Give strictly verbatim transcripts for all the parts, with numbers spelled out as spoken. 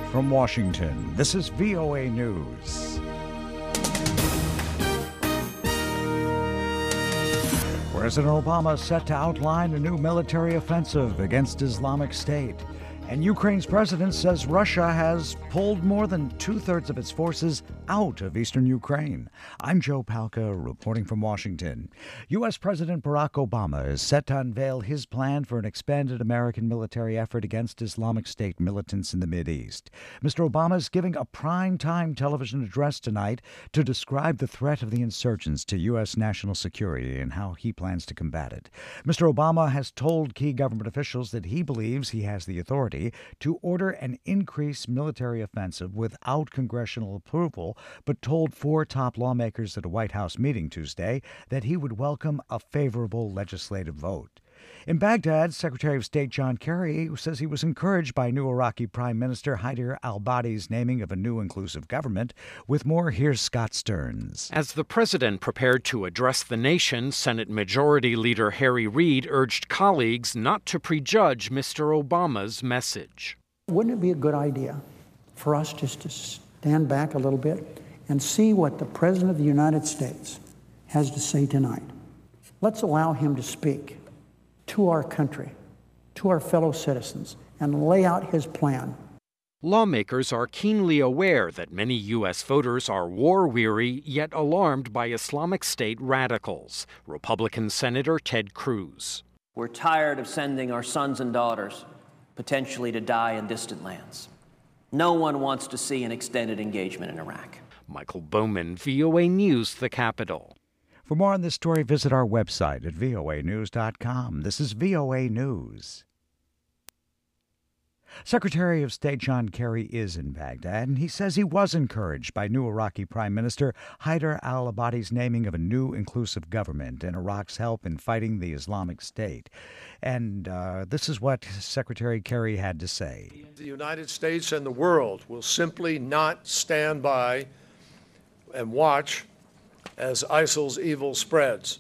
From Washington, this is V O A News. President Obama is set to outline a new military offensive against Islamic State. And Ukraine's president says Russia has pulled more than two-thirds of its forces out of eastern Ukraine. I'm Joe Palca, reporting from Washington. U S. President Barack Obama is set to unveil his plan for an expanded American military effort against Islamic State militants in the Mideast. Mister Obama is giving a prime-time television address tonight to describe the threat of the insurgents to U S national security and how he plans to combat it. Mister Obama has told key government officials that he believes he has the authority to order an increased military offensive without congressional approval, but told four top lawmakers at a White House meeting Tuesday that he would welcome a favorable legislative vote. In Baghdad, Secretary of State John Kerry says he was encouraged by new Iraqi Prime Minister Haider al-Abadi's naming of a new inclusive government. With more, here's Scott Stearns. As the president prepared to address the nation, Senate Majority Leader Harry Reid urged colleagues not to prejudge Mister Obama's message. Wouldn't it be a good idea for us just to stand back a little bit and see what the President of the United States has to say tonight? Let's allow him to speak to our country, to our fellow citizens, and lay out his plan. Lawmakers are keenly aware that many U S voters are war-weary yet alarmed by Islamic State radicals. Republican Senator Ted Cruz. We're tired of sending our sons and daughters potentially to die in distant lands. No one wants to see an extended engagement in Iraq. Michael Bowman, V O A News, the Capitol. For more on this story, visit our website at V O A news dot com. This is V O A News. Secretary of State John Kerry is in Baghdad, and he says he was encouraged by new Iraqi Prime Minister Haider al-Abadi's naming of a new inclusive government and Iraq's help in fighting the Islamic State. And uh, this is what Secretary Kerry had to say. The United States and the world will simply not stand by and watch as ISIL's evil spreads.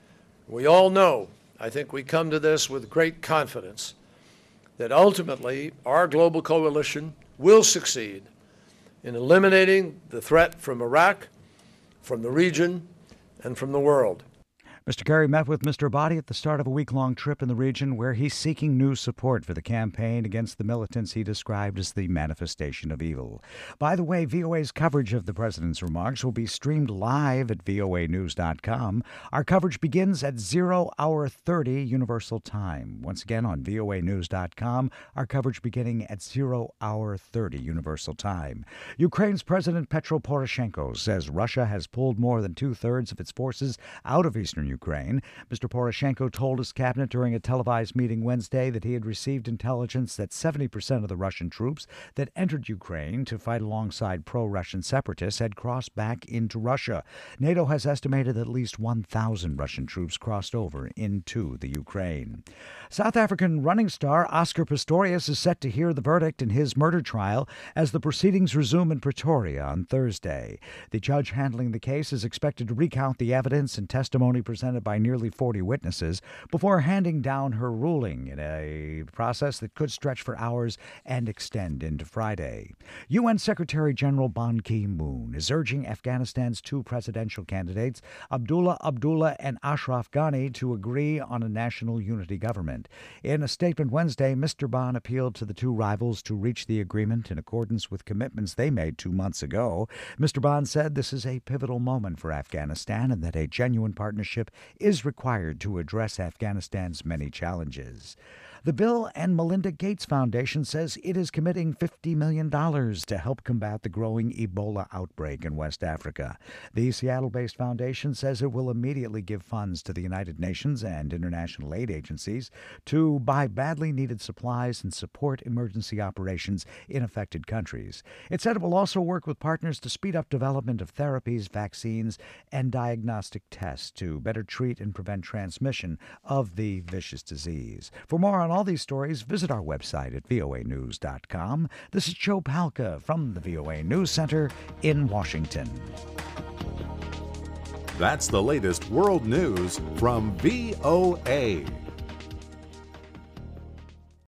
We all know, I think we come to this with great confidence, that ultimately our global coalition will succeed in eliminating the threat from Iraq, from the region, and from the world. Mister Kerry met with Mister Abadi at the start of a week-long trip in the region where he's seeking new support for the campaign against the militants he described as the manifestation of evil. By the way, V O A's coverage of the president's remarks will be streamed live at V O A news dot com. Our coverage begins at zero hour thirty Universal Time. Once again, on V O A news dot com, our coverage beginning at zero hour thirty Universal Time. Ukraine's President Petro Poroshenko says Russia has pulled more than two-thirds of its forces out of eastern Ukraine. Ukraine. Mister Poroshenko told his cabinet during a televised meeting Wednesday that he had received intelligence that seventy percent of the Russian troops that entered Ukraine to fight alongside pro-Russian separatists had crossed back into Russia. NATO has estimated that at least one thousand Russian troops crossed over into the Ukraine. South African running star Oscar Pistorius is set to hear the verdict in his murder trial as the proceedings resume in Pretoria on Thursday. The judge handling the case is expected to recount the evidence and testimony presented by nearly forty witnesses before handing down her ruling in a process that could stretch for hours and extend into Friday. U N Secretary General Ban Ki-moon is urging Afghanistan's two presidential candidates, Abdullah Abdullah and Ashraf Ghani, to agree on a national unity government. In a statement Wednesday, Mister Ban appealed to the two rivals to reach the agreement in accordance with commitments they made two months ago. Mister Ban said this is a pivotal moment for Afghanistan and that a genuine partnership is required to address Afghanistan's many challenges. The Bill and Melinda Gates Foundation says it is committing fifty million dollars to help combat the growing Ebola outbreak in West Africa. The Seattle-based foundation says it will immediately give funds to the United Nations and international aid agencies to buy badly needed supplies and support emergency operations in affected countries. It said it will also work with partners to speed up development of therapies, vaccines, and diagnostic tests to better treat and prevent transmission of the vicious disease. For more on all these stories, visit our website at V O A news dot com. This is Joe Palca from the V O A News Center in Washington. That's the latest world news from V O A.